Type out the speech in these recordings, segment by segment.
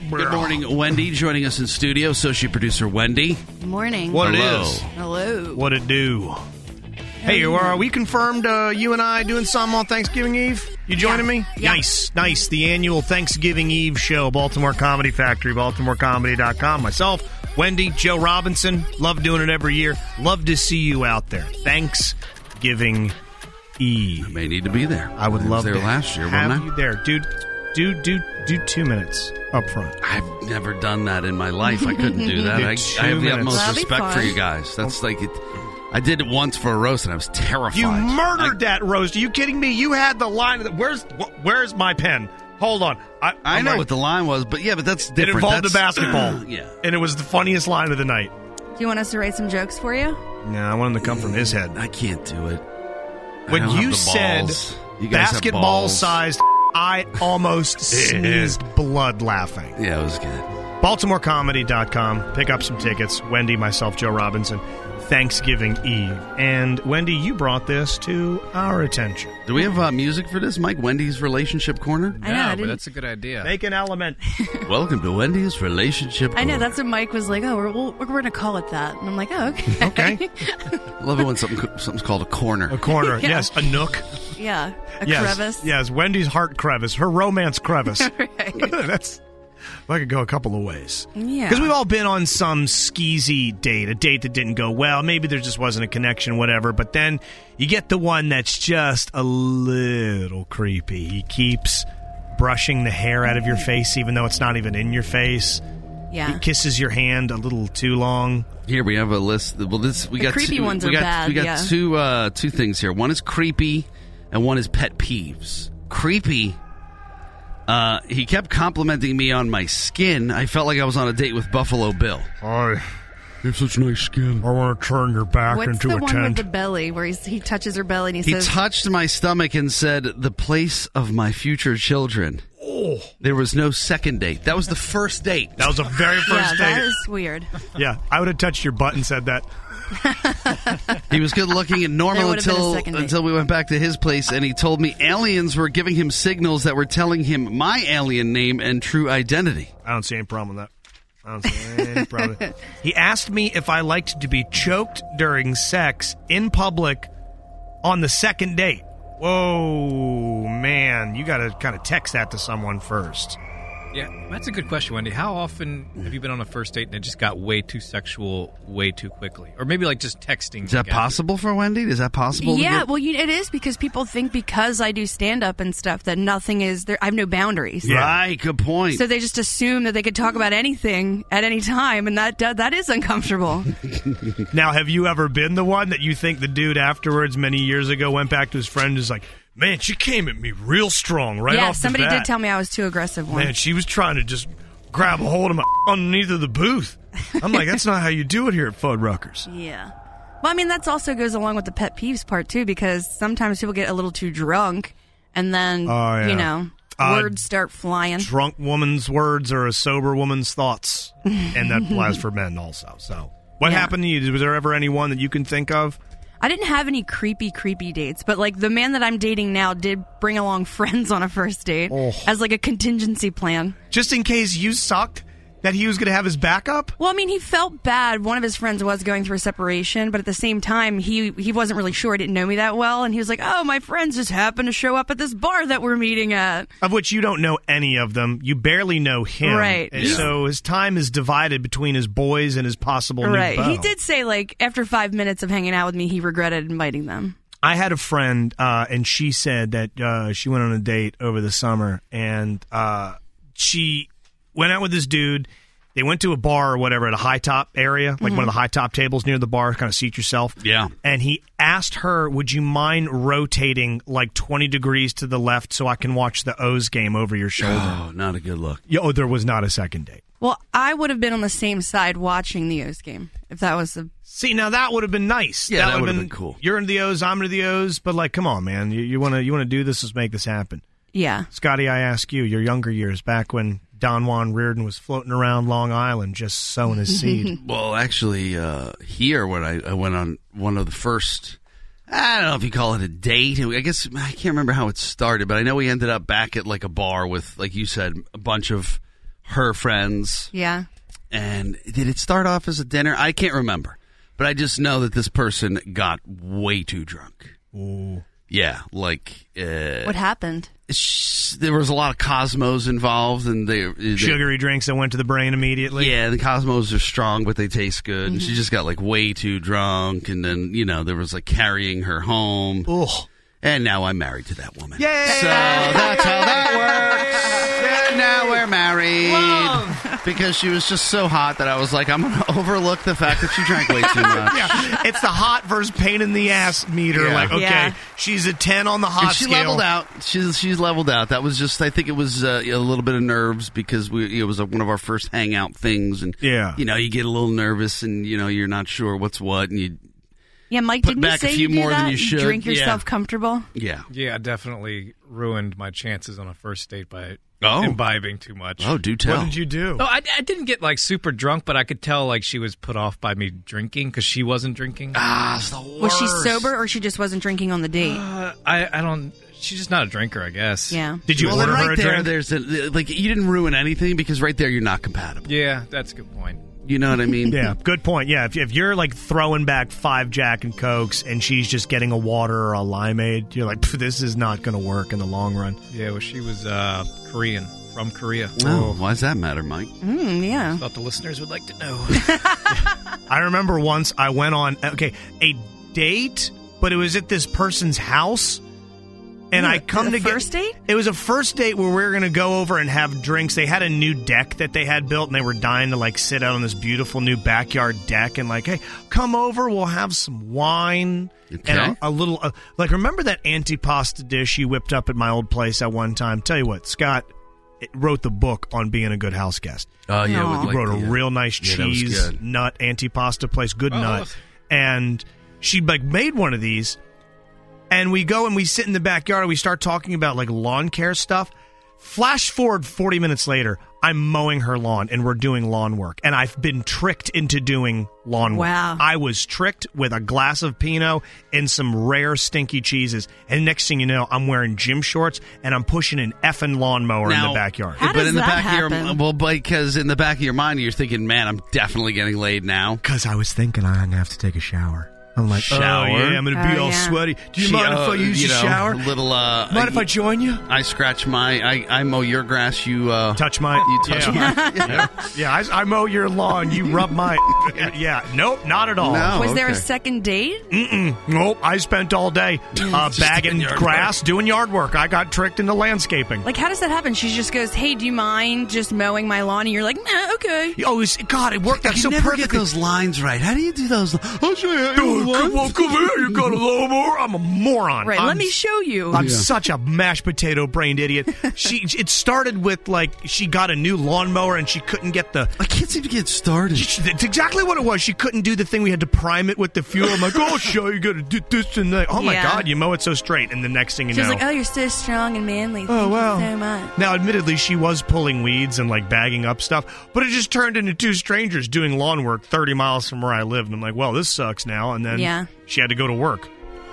Good morning, Wendy. Joining us in studio, associate producer Wendy. Good morning. What Hello. it is. Hello. What it do. Hey, are we confirmed you and I doing something on Thanksgiving Eve? You joining me? Yeah. Nice. The annual Thanksgiving Eve show, Baltimore Comedy Factory, BaltimoreComedy.com. Myself, Wendy, Joe Robinson. Love doing it every year. Love to see you out there. Thanksgiving Eve. May need to be there. I would love there to last year, have wasn't I? you there. Dude, do 2 minutes up front. I've never done that in my life. I couldn't do that. Do I 2 have the minutes. utmost That'll be respect for fun. you guys. That's like it. I did it once for a roast, and I was terrified. You murdered that roast. Are you kidding me? You had the line. Where's my pen? Hold on. I know what the line was, but that's It different. involved That's, the basketball. Yeah. And it was the funniest line of the night. Do you want us to write some jokes for you? No, I want him to come from his head. I can't do it. I When don't have you the said balls. You guys have basketball balls. sized, I almost sneezed blood laughing. Yeah, it was good. BaltimoreComedy.com. Pick up some tickets. Wendy, myself, Joe Robinson. Thanksgiving Eve. And Wendy, you brought this to our attention. Do we have music for this, Mike? Wendy's Relationship Corner? I know. I but didn't- that's a good idea. Make an element. Welcome to Wendy's Relationship I know. Corner. That's what Mike was like. Oh, we're going to call it that. And I'm like, oh, okay. Okay. I love it when something's called a corner. A corner. Yeah. Yes, a nook. Yeah. A Yes. crevice. Yes, Wendy's heart crevice. Her romance crevice. Right. That's. I could go a couple of ways. Yeah. Because we've all been on some skeezy date, a date that didn't go well. Maybe there just wasn't a connection, whatever. But then you get the one that's just a little creepy. He keeps brushing the hair out of your face, even though it's not even in your face. Yeah. He kisses your hand a little too long. Here we have a list. Well, we got creepy two, ones we are got, bad, We got yeah. two things here. One is creepy, and one is pet peeves. Creepy. He kept complimenting me on my skin. I felt like I was on a date with Buffalo Bill. I You have such nice skin. want to turn your back What's into the a one tent. with the belly where he touches her belly and he He says, touched my stomach and said, "The place of my future children." Oh, There was no second date. That was the first date. that was the very yeah, first that date. is weird. Yeah, I would have touched your butt and said that. He was good looking and normal There would have been a until second date. until we went back to his place, and he told me aliens were giving him signals that were telling him my alien name and true identity. I don't see any problem with that. I don't see any problem. He asked me if I liked to be choked during sex in public on the second date. Whoa, man. You got to kind of text that to someone first. Yeah, that's a good question, Wendy. How often have you been on a first date and it just got way too sexual way too quickly? Or maybe like just texting. Is that possible for Wendy? Is that possible? to Yeah, get- well, it is because people think because I do stand-up and stuff that nothing is there. I have no boundaries. Yeah. Right, good point. So they just assume that they could talk about anything at any time, and that is uncomfortable. Now, have you ever been the one that you think the dude afterwards many years ago went back to his friend and was like, man, she came at me real strong right yeah, off the somebody bat. did tell me I was too aggressive once. Man, she was trying to just grab a hold of my underneath of the booth. I'm like, that's not how you do it here at Fuddruckers. Yeah. Well, I mean, that also goes along with the pet peeves part, too, because sometimes people get a little too drunk, and then, Oh, yeah. Words start flying. Drunk woman's words are a sober woman's thoughts, and that applies for men also. So, what Yeah. happened to you? Was there ever anyone that you can think of? I didn't have any creepy dates, but like the man that I'm dating now did bring along friends on a first date as like a contingency plan. Just in case you sucked, that he was going to have his backup? Well, I mean, he felt bad. One of his friends was going through a separation, but at the same time, he wasn't really sure. He didn't know me that well, and he was like, "Oh, my friends just happened to show up at this bar that we're meeting at." Of which you don't know any of them. You barely know him. Right. And Yeah. so his time is divided between his boys and his possible new Right. beau. He did say, like, after 5 minutes of hanging out with me, he regretted inviting them. I had a friend, and she said that she went on a date over the summer, and she went out with this dude. They went to a bar or whatever at a high top area, like one of the high top tables near the bar, kind of seat yourself. Yeah. And he asked her, would you mind rotating like 20 degrees to the left so I can watch the O's game over your shoulder? Oh, not a good look. Oh, there was not a second date. Well, I would have been on the same side watching the O's game if that was the. See, now that would have been nice. Yeah, that would've would've been cool. You're into the O's, I'm into the O's, but like, come on, man. You want to do this? Let's make this happen. Yeah. Scotty, I ask you, your younger years, back when Don Juan Reardon was floating around Long Island just sowing his seed. Well, actually, here when I went on one of the first, I don't know if you call it a date. I guess I can't remember how it started, but I know we ended up back at like a bar with, like you said, a bunch of her friends. Yeah. And did it start off as a dinner? I can't remember. But I just know that this person got way too drunk. Ooh. Yeah, like... What happened? There was a lot of Cosmos involved. And they Sugary drinks that went to the brain immediately. Yeah, the Cosmos are strong, but they taste good. And she just got, like, way too drunk. And then, there was, like, carrying her home. Ugh. And now I'm married to that woman. Yay! So that's how that works. And now we're married. Because she was just so hot that I was like, I'm going to overlook the fact that she drank way too much. Yeah, it's the hot versus pain in the ass meter. Yeah. Like, okay, she's a 10 on the hot And she scale. leveled out. She's leveled out. That was just, I think it was a little bit of nerves because it was one of our first hangout things. And, you get a little nervous and, you're not sure what's what. And Yeah, Mike, put didn't you back say a few you do more that? than you should. Drink Yeah. yourself comfortable? Yeah. Yeah, definitely ruined my chances on a first date by Oh. imbibing too much. Oh, do tell. What did you do? Oh, I didn't get like super drunk, but I could tell like she was put off by me drinking because she wasn't drinking. Ah, it's the worst. Was she sober or she just wasn't drinking on the date? I don't. She's just not a drinker, I guess. Yeah. Did you Well, then order her right a there, drink? there's you didn't ruin anything because right there you're not compatible. Yeah, that's a good point. You know what I mean? Yeah, good point. Yeah, if you're like throwing back 5 Jack and Cokes and she's just getting a water or a limeade, you're like, this is not going to work in the long run. Yeah, well, she was Korean, from Korea. Oh, why does that matter, Mike? Yeah. Thought the listeners would like to know. I remember once I went on, a date, but it was at this person's house. And I come to first date? It was a first date where we were going to go over and have drinks. They had a new deck that they had built, and they were dying to like sit out on this beautiful new backyard deck. And like, hey, come over, we'll have some wine and a little. Remember that antipasta dish you whipped up at my old place at one time? Tell you what, Scott wrote the book on being a good house guest. Oh yeah, He wrote a real nice that was cheese good. nut antipasta place, good nut, and she like made one of these. And we go and we sit in the backyard and we start talking about like lawn care stuff. Flash forward 40 minutes later, I'm mowing her lawn and we're doing lawn work. And I've been tricked into doing lawn work. Wow. I was tricked with a glass of Pinot and some rare stinky cheeses. And next thing you know, I'm wearing gym shorts and I'm pushing an effing lawnmower in the backyard. How but does in the that back happen? of your because in the back of your mind you're thinking, man, I'm definitely getting laid now. Because I was thinking I'm going to have to take a shower. I'm like, Shower? oh, yeah, I'm going to be all yeah. sweaty. Do you mind if I use the shower? Little, Mind if I join you? I scratch I mow your grass. You touch my. You touch my. Yeah, I mow your lawn. You rub my. Yeah, nope, not at all. No. Was there a okay. second date? Nope. I spent all day bagging grass, doing yard work. I got tricked into landscaping. Like, how does that happen? She just goes, hey, do you mind just mowing my lawn? And you're like, nah, okay. Oh, God, it worked out You so never perfectly. get those lines right. How do you do those? I'll show you. Come here. You got a lawnmower? I'm a moron. Right, let me show you. I'm such a mashed potato brained idiot. It started with like she got a new lawnmower and she couldn't get the. I can't seem to get started. It's exactly what it was. She couldn't do the thing. We had to prime it with the fuel. I'm like, oh, sure, you got to do this and that. Oh my Yeah. God, you mow it so straight. And the next thing you She was know, like, oh, you're so strong and manly. oh Thank wow, you so much. Now, admittedly, she was pulling weeds and like bagging up stuff, but it just turned into two strangers doing lawn work 30 miles from where I lived. And I'm like, well, this sucks now. And then she had to go to work.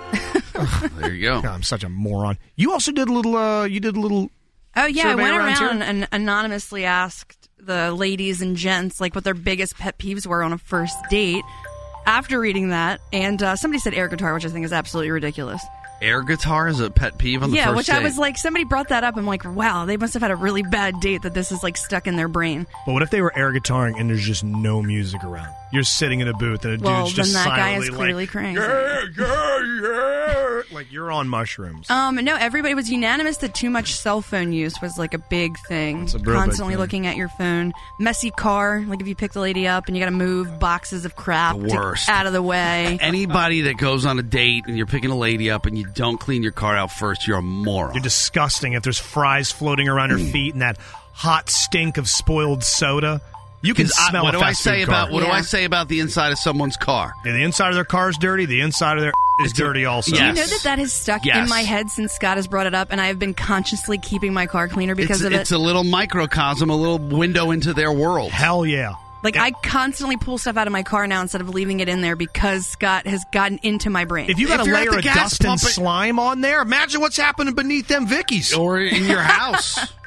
There you go. God, I'm such a moron. You also did a little. Oh, yeah, I survey went around here? around and anonymously asked the ladies and gents like what their biggest pet peeves were on a first date after reading that. And somebody said air guitar, which I think is absolutely ridiculous. Air guitar is a pet peeve on the first which date. I was like, somebody brought that up. I'm like, wow, they must have had a really bad date that this is like stuck in their brain. But what if they were air guitaring and there's just no music around? You're sitting in a booth and a Well, dude's just then that guy silently is clearly like, crazy. yeah. Like you're on mushrooms. No, everybody was unanimous that too much cell phone use was like a big thing. It's a real big Constantly thing. looking at your phone. Messy car, like if you pick the lady up and you got to move boxes of crap The worst. out of the way. Anybody that goes on a date and you're picking a lady up and you don't clean your car out first, you're a moron. You're disgusting. If there's fries floating around her feet and that hot stink of spoiled soda, you can smell what a do I fast say food car. about what do Yeah. I say about the inside of someone's car? Yeah, the inside of their car's dirty. The inside of their is dirty also. Do you Yes. know that has stuck Yes. in my head since Scott has brought it up, and I have been consciously keeping my car cleaner because of It's it? a little microcosm, a little window into their world. Hell yeah. Like, I constantly pull stuff out of my car now instead of leaving it in there because Scott has gotten into my brain. If you got If a you're at layer the of gas dust and pump, slime on there, imagine what's happening beneath them Vickies. Or in your house.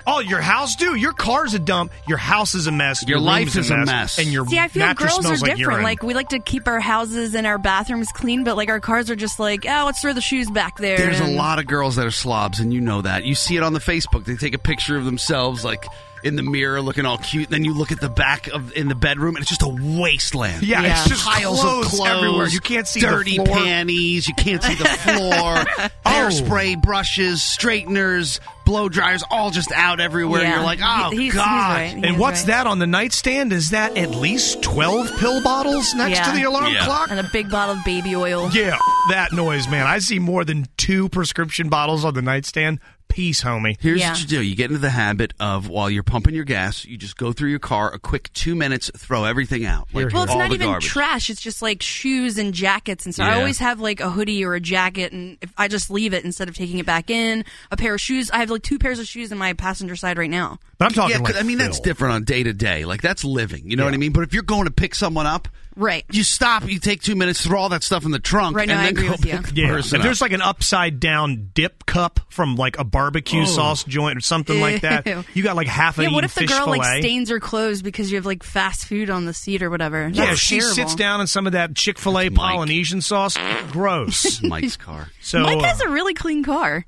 Oh, your house, dude. Your car's a dump. Your house is a mess. Your life room's is a mess. And your I feel mattress girls are smells like different. urine. Like, we like to keep our houses and our bathrooms clean, but like our cars are just like, oh, let's throw the shoes back there. There's a lot of girls that are slobs, and you know that. You see it on the Facebook. They take a picture of themselves, like in the mirror, looking all cute. Then you look at the back in the bedroom, and it's just a wasteland. Yeah, it's just piles clothes of clothes everywhere. You can't see dirty the floor. panties. You can't see the floor. Hairspray, brushes, straighteners, blow dryers, all just out everywhere. Yeah. You're like, oh, He's God. right. And what's that on the nightstand? Is that at least 12 pill bottles next to the alarm clock? And a big bottle of baby oil. Yeah, that noise, man. I see more than 2 prescription bottles on the nightstand. Peace, homie. Here's what you do. You get into the habit of, while you're pumping your gas, you just go through your car, a quick 2 minutes, throw everything out. Like Well, it's all not the even garbage. trash. It's just like shoes and jackets and stuff. I Yeah. always have like a hoodie or a jacket, and if I just leave it instead of taking it back in. A pair of shoes. I have like 2 pairs of shoes in my passenger side right now. But I'm talking Yeah, I mean, that's different on day to day. Like, that's living. You know what I mean? But if you're going to pick someone up, Right. you stop, you take 2 minutes, throw all that stuff in the trunk, Right, no, and I then agree go with you. pick the Yeah, person if there's up. like an upside down dip cup from like a barbecue sauce joint or something like that, Ew. you got like half an Yeah, what eaten if the fish girl fillet. like stains her clothes because you have like fast food on the seat or whatever? Yeah, That's she terrible. sits down in some of that Chick-fil-A That's Mike. Polynesian sauce. Gross. Mike's car. So Mike has a really clean car.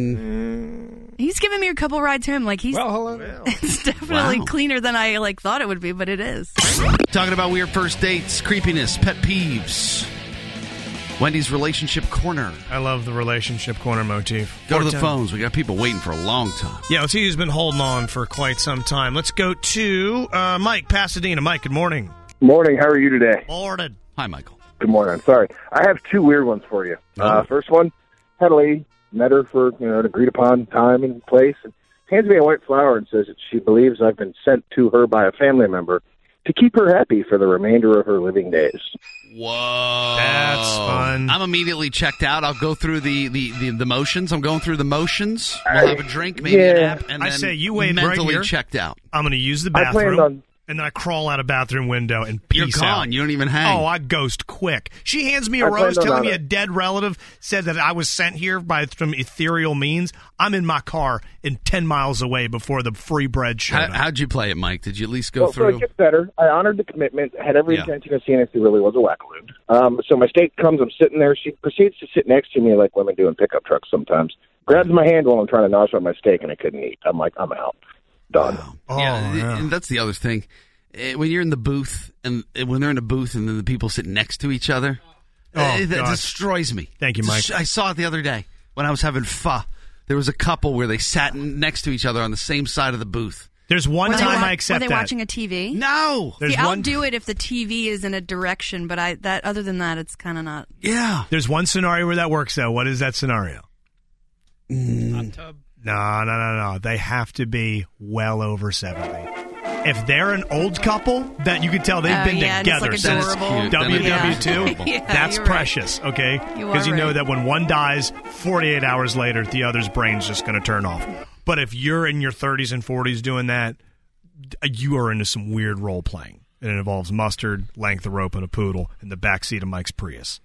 He's given me a couple rides home. Like it's definitely Wow. cleaner than I like thought it would be, but it is. Talking about weird first dates, creepiness, pet peeves. Wendy's Relationship Corner. I love the relationship corner motif. Go to the 410. phones. We got people waiting for a long time. Yeah, let's see who's been holding on for quite some time. Let's go to Mike, Pasadena. Mike, good morning. Morning. How are you today? Morning. Hi, Michael. Good morning. I'm sorry. I have 2 weird ones for you. First one, had a lady, met her for an agreed upon time and place, and hands me a white flower and says that she believes I've been sent to her by a family member to keep her happy for the remainder of her living days. Whoa. That's fun. I'm immediately checked out. I'll go through the motions. I'm going through the motions. We'll have a drink, maybe a nap, and I then say you wait right mentally here. checked out. I'm going to use the I planned bathroom, on- and then I crawl out a bathroom window and You're peace gone. out. You don't even hang. Oh, I ghost quick. She hands me a I rose planned on telling me that. a dead relative said that I was sent here by some ethereal means. I'm in my car and 10 miles away before the free bread showed up. How'd you play it, Mike? Did you at least go Well, so through? it gets better. I honored the commitment, had every Yeah. intention of seeing if she really was a wackaloon. So my steak comes, I'm sitting there. She proceeds to sit next to me like women do in pickup trucks sometimes. Grabs my hand while I'm trying to nosh on my steak, and I couldn't eat. I'm like, I'm out. Done. Oh, yeah, yeah. and that's the other thing. When you're in the booth, and when they're in a booth, and then the people sit next to each other, that God. destroys me. Thank you, Mike. I saw it the other day when I was having pho. There was a couple where they sat next to each other on the same side of the booth. There's one time I accept Were they that. watching a TV? No. There's See, I'll one. do it if the TV is in a direction, but other than that, it's kind of not. Yeah. There's one scenario where that works, though. What is that scenario? Hot tub. No. They have to be well over 70. If they're an old couple that you could tell they've been yeah, and it's, together like, since adorable. Cute. Then it's WW2, Yeah, that's you're right. precious, okay? You Because are you know right. that when one dies, 48 hours later, the other's brain's just going to turn off. But if you're in your 30s and 40s doing that, you are into some weird role playing. And it involves mustard, length of rope, and a poodle in the backseat of Mike's Prius.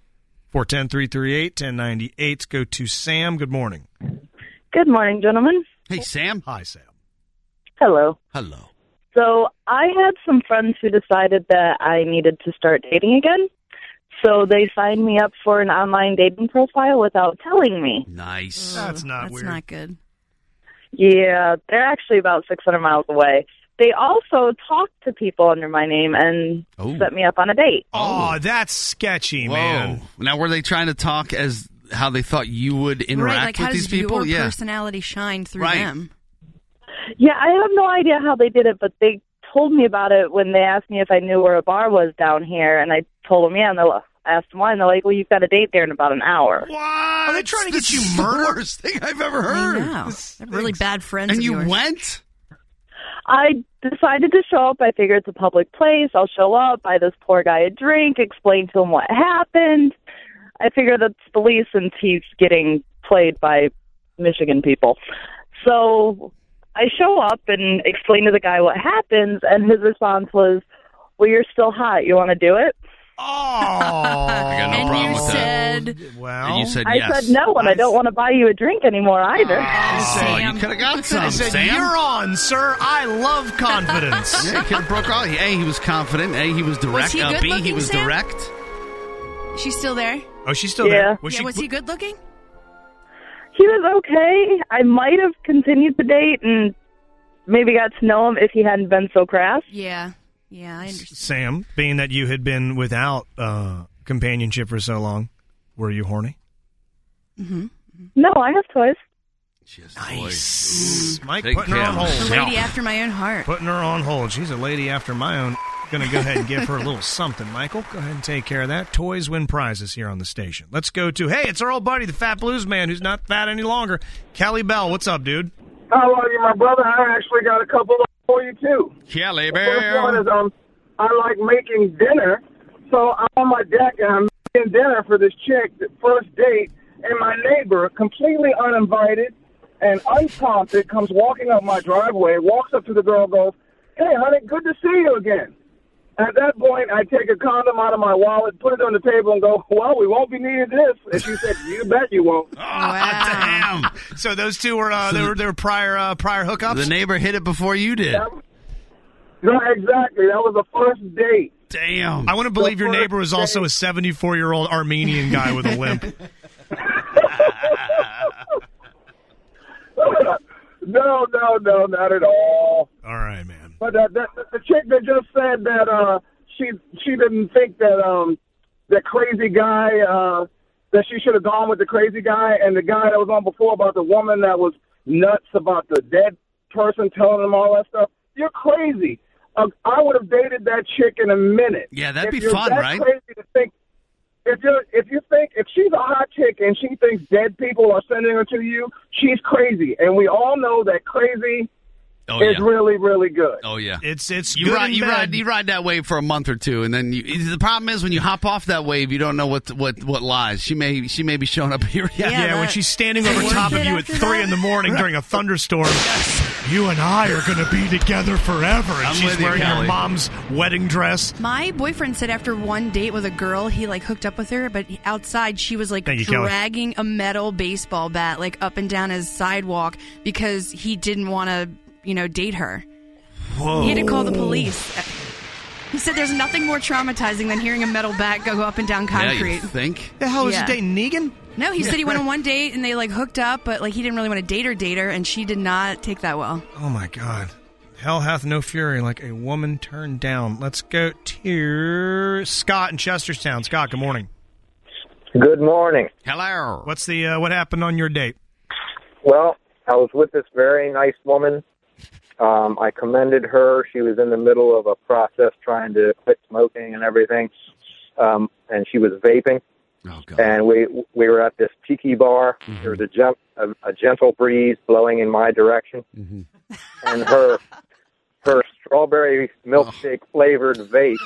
410-338-1098. Go to Sam. Good morning. Good morning, gentlemen. Hey, Sam. Hi, Sam. Hello. Hello. So I had some friends who decided that I needed to start dating again. So they signed me up for an online dating profile without telling me. Nice. That's not That's weird. not good. Yeah, they're actually about 600 miles away. They also talked to people under my name and Oh. set me up on a date. Oh, that's sketchy, man. Whoa. Now, were they trying to talk as how they thought you would interact Right, like with how these does people? your Yeah. personality shine through Right. them? Yeah, I have no idea how they did it, but they told me about it when they asked me if I knew where a bar was down here, and I told them, yeah, and I asked them why, and they're like, well, you've got a date there in about an hour. What? Are they trying to get This you is the murdered? worst thing I've ever I heard. know. They're really bad friends And of you yours. went? I decided to show up. I figured it's a public place. I'll show up, buy this poor guy a drink, explain to him what happened. I figure that's the least since he's getting played by Michigan people. So I show up and explain to the guy what happens, and his response was, well, you're still hot. You want to do it? Oh. I got no And problem you with said, that. Well, And you said I yes. said no, and I don't want to buy you a drink anymore either. Oh, you could have got some, I said, Sam. you're on, sir. I love confidence. Yeah, he could have broke out. A, he was confident. A, he was direct. Was he good B, he looking, was Sam? direct. she's still there? Oh, she's still Yeah. there. Was Was he good looking? He was okay. I might have continued the date and maybe got to know him if he hadn't been so crass. Yeah. Yeah, I understand. Sam, being that you had been without companionship for so long, were you horny? No, I have toys. Nice. Mike Take putting her care. on A hold. lady after my own heart. Putting her on hold. She's a lady after my own. Going to go ahead and give her a little something, Michael. Go ahead and take care of that. Toys win prizes here on the station. Let's go to, hey, it's our old buddy, the Fat Blues Man, who's not fat any longer. Kelly Bell, what's up, dude? I love you, my brother. I actually got a couple for you, too. Kelly First one Bell. is, I like making dinner. So I'm on my deck, and I'm making dinner for this chick, the first date, and my neighbor, completely uninvited and unprompted, comes walking up my driveway, walks up to the girl, goes, "Hey, honey, good to see you again." At that point, I take a condom out of my wallet, put it on the table, and go, "Well, we won't be needing this." And she said, "You bet you won't." Wow. Damn. So those two were they were prior hookups? The neighbor hit it before you did. No, exactly. That was the first date. Damn. I want to believe your first neighbor was also a 74-year-old Armenian guy with a limp. No, not at all. All right, man. But the chick that just said that she didn't think that that crazy guy that she should have gone with the crazy guy, and the guy that was on before about the woman that was nuts about the dead person telling them all that stuff. You're crazy. I would have dated that chick in a minute. Yeah, that'd If be you're fun, that right? Crazy to think, if she's a hot chick and she thinks dead people are sending her to you, she's crazy, and we all know that crazy is really, really good. Oh yeah, It's you good ride and you bad. ride that wave for a month or two, and then the problem is when you hop off that wave, you don't know what lies. She may be showing up here. Yeah, when she's standing over Worth top of it you at after 3 in the morning during a thunderstorm. You and I are going to be together forever. And I'm she's with you, wearing her Kelly. mom's wedding dress. My boyfriend said after one date with a girl, he hooked up with her, but outside she was Thank you, Kelly. dragging a metal baseball bat up and down his sidewalk because he didn't want to, date her. Whoa. He had to call the police. He said there's nothing more traumatizing than hearing a metal bat go up and down Yeah, concrete. you think? The hell is Yeah. he dating Negan? No, he said he went on one date and they hooked up, but he didn't really want to date her, and she did not take that well. Oh, my God. Hell hath no fury like a woman turned down. Let's go to Scott in Chestertown. Scott, good morning. Good morning. Hello. What's what happened on your date? Well, I was with this very nice woman. I commended her. She was in the middle of a process trying to quit smoking and everything, and she was vaping. Oh God. And we were at this tiki bar. Mm-hmm. There was a gentle breeze blowing in my direction, Mm-hmm. and her strawberry milkshake flavored vape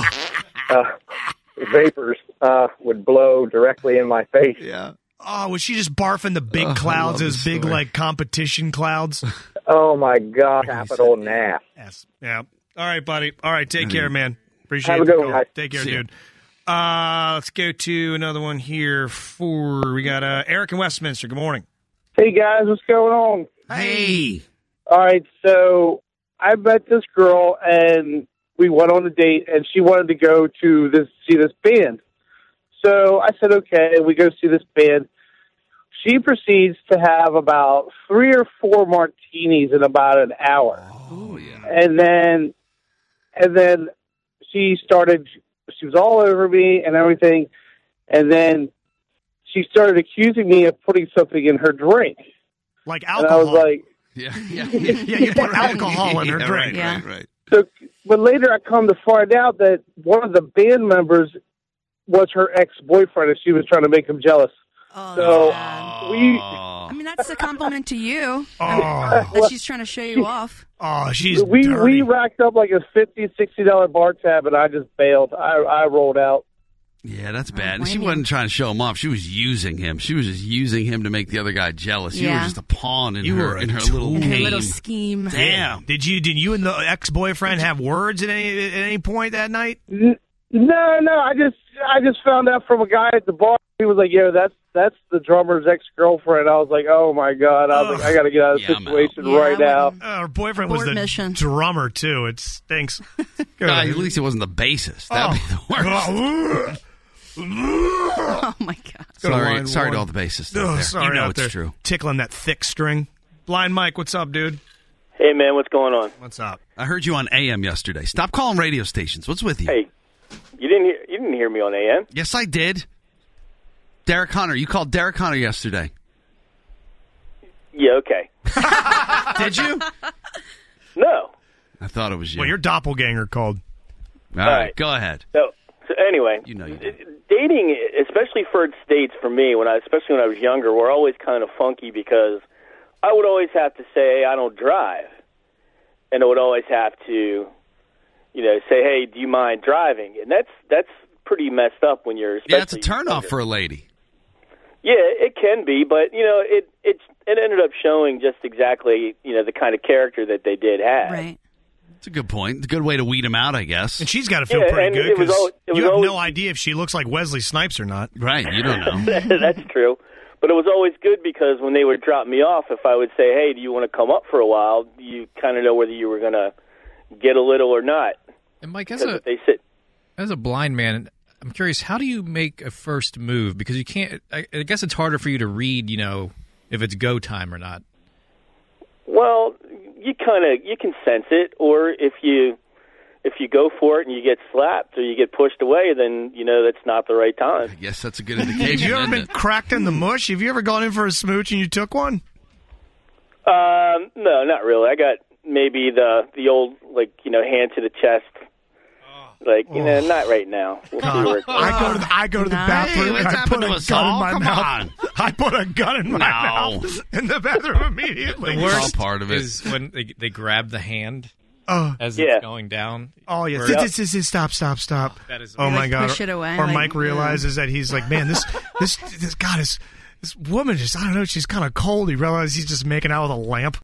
vapors would blow directly in my face. Yeah. Oh, was she just barfing the big I clouds, love those this big, story. competition clouds? Oh my God! Capital NAF. Yes. Yeah. All right, buddy. All right, take care, man. Appreciate Have a the good call. one, guys. Take care, See ya. dude. Let's go to another one here. We got Eric in Westminster. Good morning. Hey guys, what's going on? Hey. All right, so I met this girl and we went on a date, and she wanted to go to see this band. So I said, okay, we go see this band. She proceeds to have about 3 or 4 martinis in about an hour. Oh yeah. And then she was all over me and everything. And then she started accusing me of putting something in her drink. Like And alcohol. I was like, Yeah. yeah, you put alcohol in her drink. Right. so, but later I come to find out that one of the band members was her ex-boyfriend, and she was trying to make him jealous. Oh, So man. we I mean, that's a compliment to you. Oh, That she's trying to show you off. she's we dirty. racked up like a $50-$60 bar tab, and I just bailed. I rolled out. Yeah, that's bad. blame She you. wasn't trying to show him off. She was using him. She was just using him to make the other guy jealous. You were Yeah. just a pawn in You her were a little tool. In her game. little scheme. Damn. Did you and the ex-boyfriend have words at any point that night? No, I just found out from a guy at the bar. He was like, "Yo, that's the drummer's ex-girlfriend." I was like, "Oh my god!" I was like, "I got to get out of the situation right now." Her boyfriend was the drummer too. It stinks. At least it wasn't the bassist. That'd be the worst. Oh my god! Sorry to all the bassists out there. Sorry, you know out it's there true. Tickling that thick string. Blind Mike, what's up, dude? Hey man, what's going on? What's up? I heard you on AM yesterday. Stop calling radio stations. What's with you? Hey, you didn't hear me on AM? Yes, I did. Derek Hunter. You called Derek Hunter yesterday. Yeah, okay. Did you? No. I thought it was you. Well, your doppelganger called. All right, go ahead. So anyway, you know dating, especially first dates for me, especially when I was younger, were always kind of funky because I would always have to say I don't drive, and I would always have to, say, "Hey, do you mind driving?" And that's pretty messed up when you're. Yeah, it's a turnoff for a lady. Yeah, it can be, but it ended up showing just exactly the kind of character that they did have. Right. It's a good point. It's a good way to weed them out, I guess. And she's got to feel pretty good because you have no idea if she looks like Wesley Snipes or not. Right, you don't know. That's true. But it was always good because when they would drop me off, if I would say, "Hey, do you want to come up for a while?" you kind of know whether you were going to get a little or not. And Mike, as a blind man, I'm curious, how do you make a first move? Because you can't. I guess it's harder for you to read, if it's go time or not. Well, you can sense it, or if you go for it and you get slapped or you get pushed away, then that's not the right time. I guess that's a good indication. Have you ever been cracked in the mush? Have you ever gone in for a smooch and you took one? No, not really. I got maybe the old hand to the chest. Not right now. We'll see where it goes. I go to the bathroom and I put a gun in my mouth. On. I put a gun in my mouth in the bathroom immediately. The worst it's all part of it. is when they grab the hand as it's going down. Oh, yes. Stop. That is my God. Push it away. Or Mike realizes that he's like, man, this woman just, I don't know, she's kind of cold. He realizes he's just making out with a lamp.